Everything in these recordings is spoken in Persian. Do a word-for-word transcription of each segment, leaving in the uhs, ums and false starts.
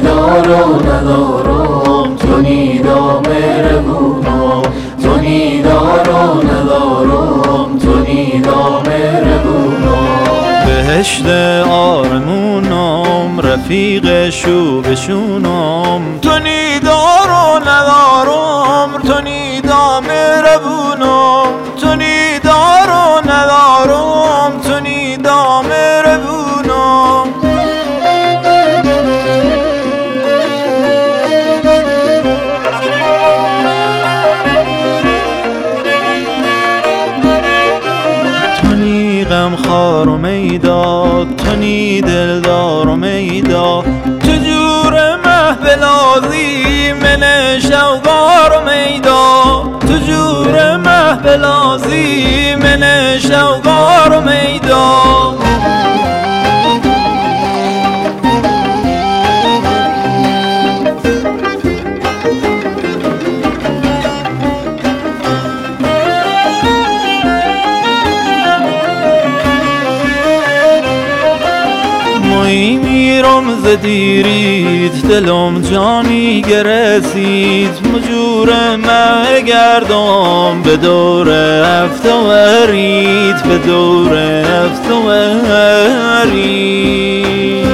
دار و ندارم، تو نیدا مهربونم، تو نیدار و ندارم، تو نیدا مهربونم. بهشت آرمونم، رفیق شوبشونم، تو نیدار و ندارم، تو نیدا مهربونم، تو نیدار و ندارم، تو نیدا مهربونم. تو نی غمخوار و میدا، تو نی دلدار و میدا، تو جور محبلازی من شوقار و میدا، تو جور محبلازی من شوقار و میدا. مایی میرم ز دیرید، دلم جانی گرسید، مجور مه گردم به دور هفته ورید، به دور هفته ورید.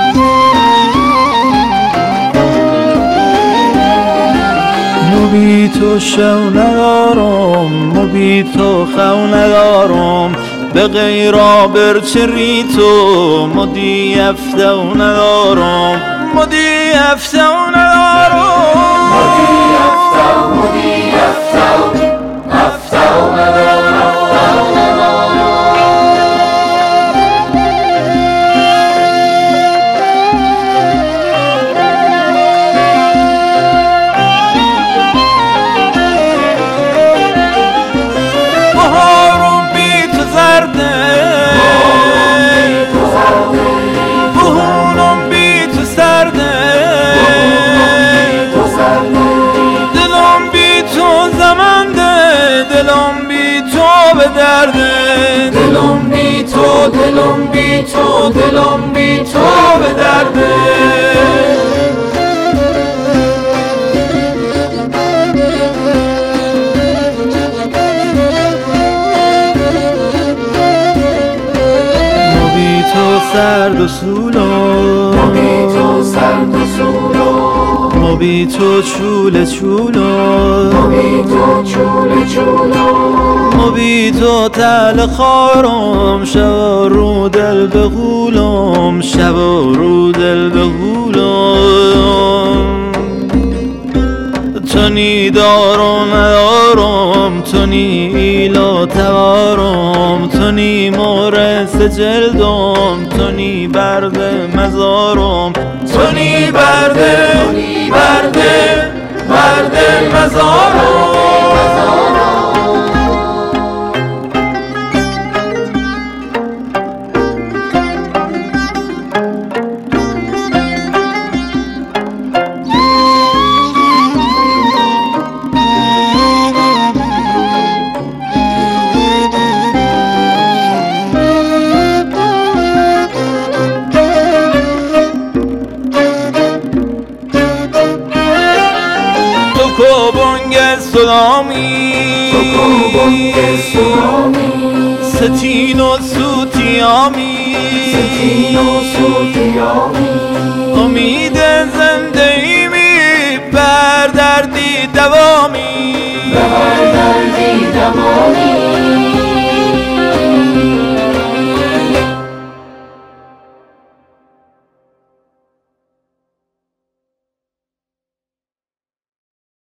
مو بی تو شو ندارم، مو بی تو خو ندارم، به غیر برچری تو مدی افته و ندارم، مدی افته و ندارم، مدی افته و مدی افته و افته و ندارم. بهارم بی تو زرده، بهونم بی تو سرده، دلم بی تو زمنده، دلم بی تو به درده، دلم بی تو، دلم بی تو، دلم بی تو به درده. سرد و سولو، ما بی تو سرد و سولو، ما بی تو چوله چولو، ما بی تو چوله چولو، ما بی تو تل خارم، شب رو دل بغولم، شب رو دل بغولم. تو نی دار و ندارم، تو نی ایلا توارم، تو نی مورس جلدم، تو نی برد مزارم، تو نی برد برد برد مزارم. بانگ سلامی، بانگ سلامی، ستین و سوتیامی، ستین و سوتیامی، امید زندگیمی بر دردی دوامی، بر دردی دوامی.